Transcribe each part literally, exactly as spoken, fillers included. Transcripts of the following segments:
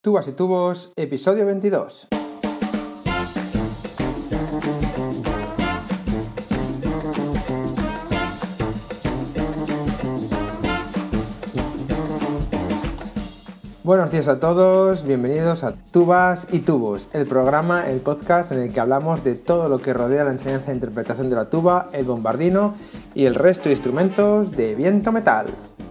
Tubas y Tubos, episodio veintidós. Buenos días a todos, bienvenidos a Tubas y Tubos, el programa, el podcast en el que hablamos de todo lo que rodea la enseñanza e interpretación de la tuba, el bombardino y el resto de instrumentos de viento metal.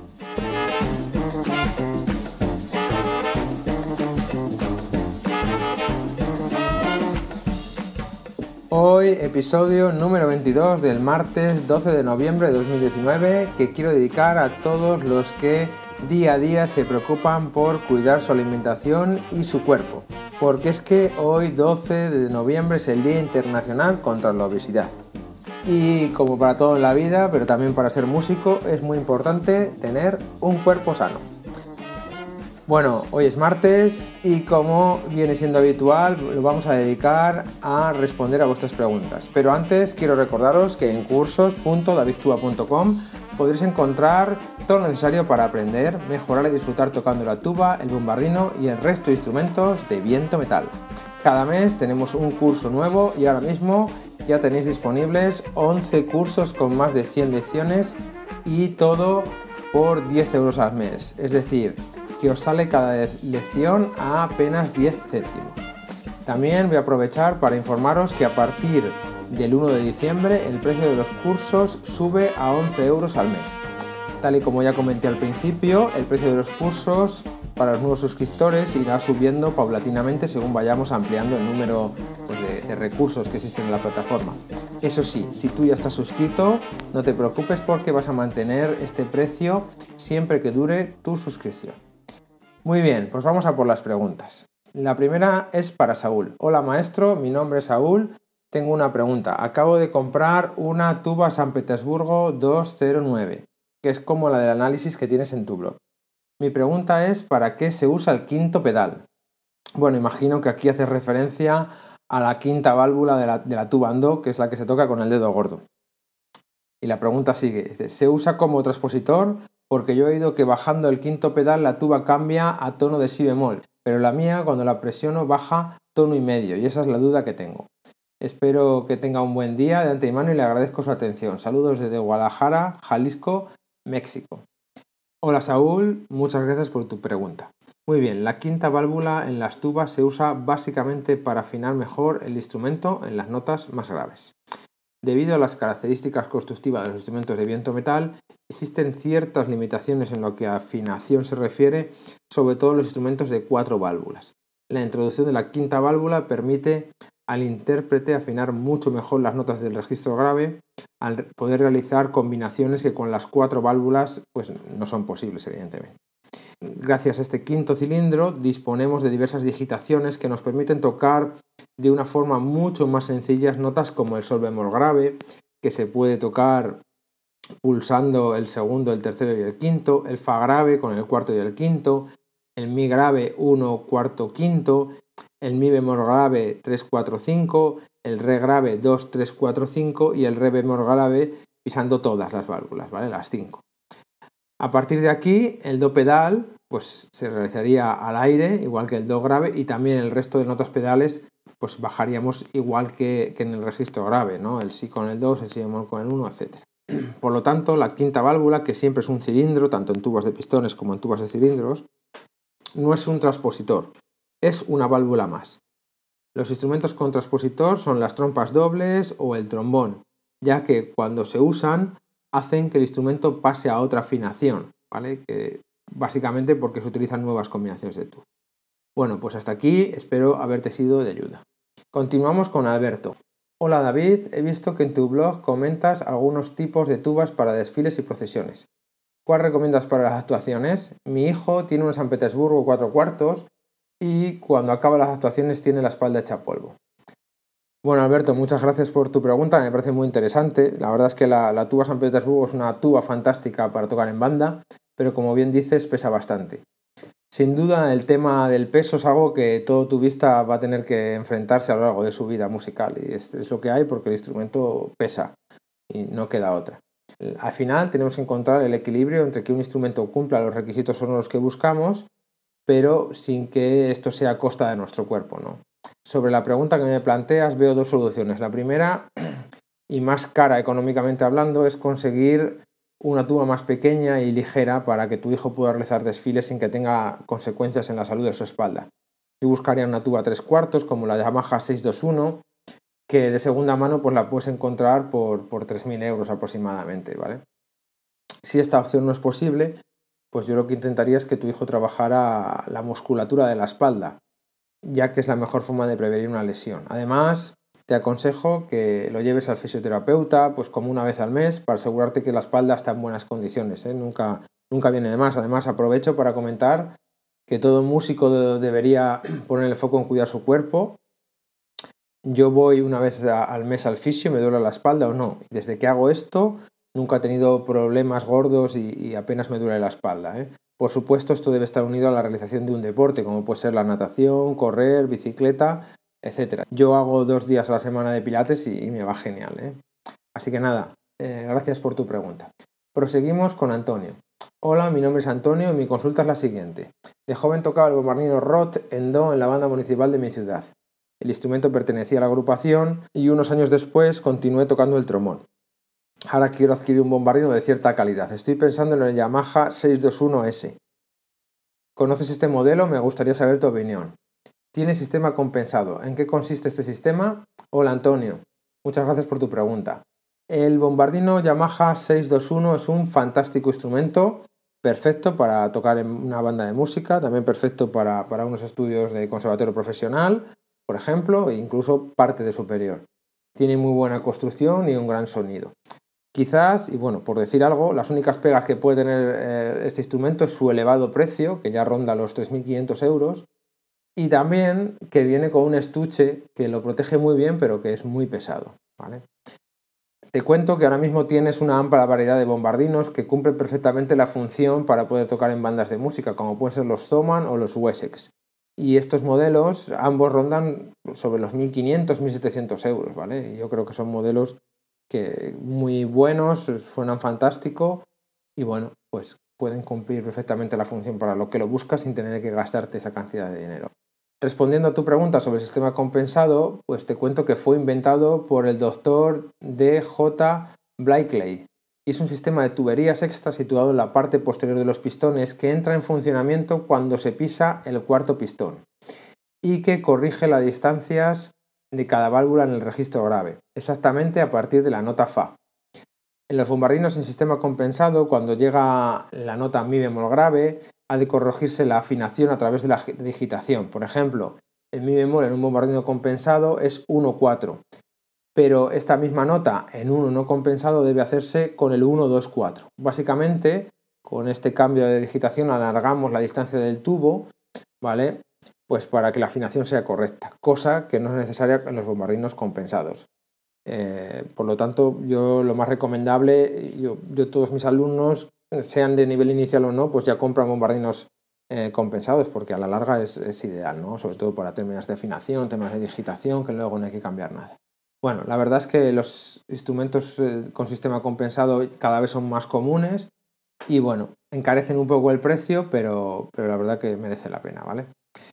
Hoy episodio número veintidós del martes doce de noviembre de dos mil diecinueve, que quiero dedicar a todos los que día a día se preocupan por cuidar su alimentación y su cuerpo, porque es que hoy doce de noviembre es el Día Internacional contra la Obesidad. Y como para todo en la vida, pero también para ser músico, es muy importante tener un cuerpo sano. Bueno, hoy es martes y como viene siendo habitual, lo vamos a dedicar a responder a vuestras preguntas. Pero antes quiero recordaros que en cursos punto david tuba punto com podréis encontrar todo lo necesario para aprender, mejorar y disfrutar tocando la tuba, el bombardino y el resto de instrumentos de viento metal. Cada mes tenemos un curso nuevo y ahora mismo ya tenéis disponibles once cursos con más de cien lecciones y todo por diez euros al mes. Es decir, que os sale cada lección a apenas diez céntimos. También voy a aprovechar para informaros que a partir del uno de diciembre el precio de los cursos sube a once euros al mes. Tal y como ya comenté al principio, el precio de los cursos para los nuevos suscriptores irá subiendo paulatinamente según vayamos ampliando el número pues, de, de recursos que existen en la plataforma. Eso sí, si tú ya estás suscrito, no te preocupes porque vas a mantener este precio siempre que dure tu suscripción. Muy bien, pues vamos a por las preguntas. La primera es para Saúl. Hola maestro, mi nombre es Saúl. Tengo una pregunta. Acabo de comprar una tuba San Petersburgo doscientos nueve, que es como la del análisis que tienes en tu blog. Mi pregunta es ¿para qué se usa el quinto pedal? Bueno, imagino que aquí haces referencia a la quinta válvula de la, de la tuba Andó, que es la que se toca con el dedo gordo. Y la pregunta sigue, dice, ¿se usa como transpositor? Porque yo he oído que bajando el quinto pedal la tuba cambia a tono de si bemol, pero la mía cuando la presiono baja tono y medio, y esa es la duda que tengo. Espero que tenga un buen día de antemano y le agradezco su atención. Saludos desde Guadalajara, Jalisco, México. Hola Saúl, muchas gracias por tu pregunta. Muy bien, la quinta válvula en las tubas se usa básicamente para afinar mejor el instrumento en las notas más graves. Debido a las características constructivas de los instrumentos de viento metal, existen ciertas limitaciones en lo que a afinación se refiere, sobre todo en los instrumentos de cuatro válvulas. La introducción de la quinta válvula permite al intérprete afinar mucho mejor las notas del registro grave, al poder realizar combinaciones que con las cuatro válvulas pues, no son posibles, evidentemente. Gracias a este quinto cilindro disponemos de diversas digitaciones que nos permiten tocar de una forma mucho más sencilla notas como el sol bemol grave, que se puede tocar pulsando el segundo, el tercero y el quinto, el fa grave con el cuarto y el quinto, el mi grave uno, cuarto, quinto, el mi bemol grave tres, cuatro, cinco, el re grave dos, tres, cuatro, cinco y el re bemol grave pisando todas las válvulas, ¿vale? Las cinco. A partir de aquí, el do pedal pues, se realizaría al aire, igual que el do grave, y también el resto de notas pedales pues, bajaríamos igual que, que en el registro grave, ¿no? El si con el dos, el si bemol con el uno, etcétera. Por lo tanto, la quinta válvula, que siempre es un cilindro, tanto en tubas de pistones como en tubas de cilindros, no es un transpositor, es una válvula más. Los instrumentos con transpositor son las trompas dobles o el trombón, ya que cuando se usan hacen que el instrumento pase a otra afinación, ¿vale? Que básicamente porque se utilizan nuevas combinaciones de tuba. Bueno, pues hasta aquí, espero haberte sido de ayuda. Continuamos con Alberto. Hola David, he visto que en tu blog comentas algunos tipos de tubas para desfiles y procesiones. ¿Cuál recomiendas para las actuaciones? Mi hijo tiene un San Petersburgo cuatro cuartos y cuando acaba las actuaciones tiene la espalda hecha polvo. Bueno, Alberto, muchas gracias por tu pregunta, me parece muy interesante. La verdad es que la, la tuba San Petersburgo es una tuba fantástica para tocar en banda, pero como bien dices, pesa bastante. Sin duda, el tema del peso es algo que todo tubista va a tener que enfrentarse a lo largo de su vida musical, y es, es lo que hay porque el instrumento pesa y no queda otra. Al final tenemos que encontrar el equilibrio entre que un instrumento cumpla los requisitos sonoros que buscamos pero sin que esto sea a costa de nuestro cuerpo, ¿no? Sobre la pregunta que me planteas, veo dos soluciones. La primera, y más cara económicamente hablando, es conseguir una tuba más pequeña y ligera para que tu hijo pueda realizar desfiles sin que tenga consecuencias en la salud de su espalda. Yo buscaría una tuba tres cuartos como la Yamaha seiscientos veintiuno, que de segunda mano pues la puedes encontrar por, por tres mil euros aproximadamente, ¿vale? Si esta opción no es posible, pues yo lo que intentaría es que tu hijo trabajara la musculatura de la espalda, ya que es la mejor forma de prevenir una lesión. Además, te aconsejo que lo lleves al fisioterapeuta pues como una vez al mes para asegurarte que la espalda está en buenas condiciones, ¿eh? Nunca, nunca viene de más. Además, aprovecho para comentar que todo músico debería poner el foco en cuidar su cuerpo. Yo voy una vez al mes al fisio, me duele la espalda o no. Desde que hago esto, nunca he tenido problemas gordos y, y apenas me duele la espalda, ¿eh? Por supuesto, esto debe estar unido a la realización de un deporte, como puede ser la natación, correr, bicicleta, etcétera. Yo hago dos días a la semana de pilates y, y me va genial, ¿eh? Así que nada, eh, gracias por tu pregunta. Proseguimos con Antonio. Hola, mi nombre es Antonio y mi consulta es la siguiente. De joven tocaba el bombardino Roth en Do en la banda municipal de mi ciudad. El instrumento pertenecía a la agrupación y unos años después continué tocando el trombón. Ahora quiero adquirir un bombardino de cierta calidad. Estoy pensando en el Yamaha seiscientos veintiuno ese. ¿Conoces este modelo? Me gustaría saber tu opinión. ¿Tiene sistema compensado? ¿En qué consiste este sistema? Hola Antonio, muchas gracias por tu pregunta. El bombardino Yamaha seiscientos veintiuno es un fantástico instrumento, perfecto para tocar en una banda de música, también perfecto para, para unos estudios de conservatorio profesional, por ejemplo, e incluso parte de superior. Tiene muy buena construcción y un gran sonido. Quizás, y bueno, por decir algo, las únicas pegas que puede tener eh, este instrumento es su elevado precio, que ya ronda los tres mil quinientos euros, y también que viene con un estuche que lo protege muy bien, pero que es muy pesado, ¿vale? Te cuento que ahora mismo tienes una amplia variedad de bombardinos que cumplen perfectamente la función para poder tocar en bandas de música, como pueden ser los Thomann o los Wessex. Y estos modelos, ambos rondan sobre los mil quinientos a mil setecientos euros, ¿vale? Y yo creo que son modelos que muy buenos, suenan fantástico y bueno, pues pueden cumplir perfectamente la función para lo que lo buscas sin tener que gastarte esa cantidad de dinero. Respondiendo a tu pregunta sobre el sistema compensado, pues te cuento que fue inventado por el doctor D J Blakely y es un sistema de tuberías extra situado en la parte posterior de los pistones que entra en funcionamiento cuando se pisa el cuarto pistón y que corrige las distancias de cada válvula en el registro grave, exactamente a partir de la nota Fa. En los bombardinos en sistema compensado, cuando llega la nota Mi bemol grave, ha de corregirse la afinación a través de la digitación. Por ejemplo, el Mi bemol en un bombardino compensado es uno cuatro, pero esta misma nota en uno no compensado debe hacerse con el uno dos cuatro. Básicamente, con este cambio de digitación alargamos la distancia del tubo, ¿vale? Pues para que la afinación sea correcta, cosa que no es necesaria en los bombardinos compensados. Eh, por lo tanto, yo lo más recomendable, yo, yo todos mis alumnos, sean de nivel inicial o no, pues ya compran bombardinos eh, compensados, porque a la larga es, es ideal, ¿no? Sobre todo para términos de afinación, temas de digitación, que luego no hay que cambiar nada. Bueno, la verdad es que los instrumentos eh, con sistema compensado cada vez son más comunes y bueno, encarecen un poco el precio, pero, pero la verdad que merece la pena, ¿vale?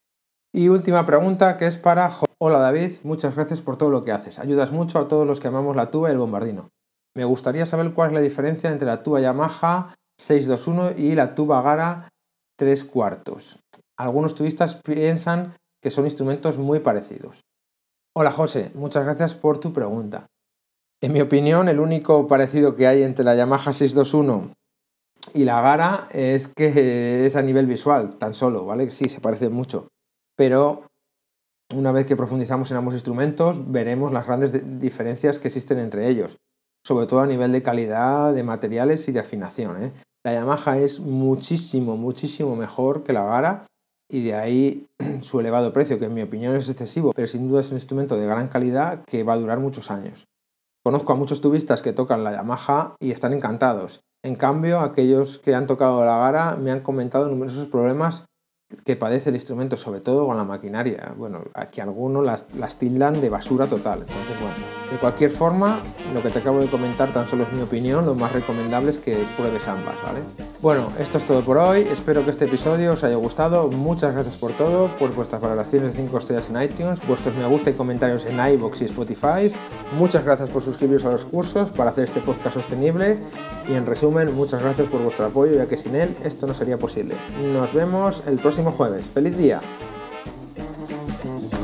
Y última pregunta, que es para... Hola David, muchas gracias por todo lo que haces. Ayudas mucho a todos los que amamos la tuba y el bombardino. Me gustaría saber cuál es la diferencia entre la tuba Yamaha seiscientos veintiuno y la tuba Gara tres cuartos. Algunos tubistas piensan que son instrumentos muy parecidos. Hola José, muchas gracias por tu pregunta. En mi opinión, el único parecido que hay entre la Yamaha seiscientos veintiuno y la Gara es que es a nivel visual, tan solo, ¿vale? Sí, se parecen mucho. Pero una vez que profundizamos en ambos instrumentos, veremos las grandes diferencias que existen entre ellos, sobre todo a nivel de calidad, de materiales y de afinación, ¿eh? La Yamaha es muchísimo, muchísimo mejor que la Gara y de ahí su elevado precio, que en mi opinión es excesivo, pero sin duda es un instrumento de gran calidad que va a durar muchos años. Conozco a muchos tubistas que tocan la Yamaha y están encantados. En cambio, aquellos que han tocado la Gara me han comentado numerosos problemas que padece el instrumento, sobre todo con la maquinaria. Bueno, aquí algunos las, las tildan de basura total. Entonces, bueno, de cualquier forma, lo que te acabo de comentar tan solo es mi opinión, lo más recomendable es que pruebes ambas, ¿vale? Bueno, esto es todo por hoy, espero que este episodio os haya gustado, muchas gracias por todo, por vuestras valoraciones de cinco estrellas en iTunes, vuestros me gusta y comentarios en iVoox y Spotify, muchas gracias por suscribiros a los cursos para hacer este podcast sostenible y en resumen, muchas gracias por vuestro apoyo ya que sin él esto no sería posible. Nos vemos el próximo jueves, ¡feliz día!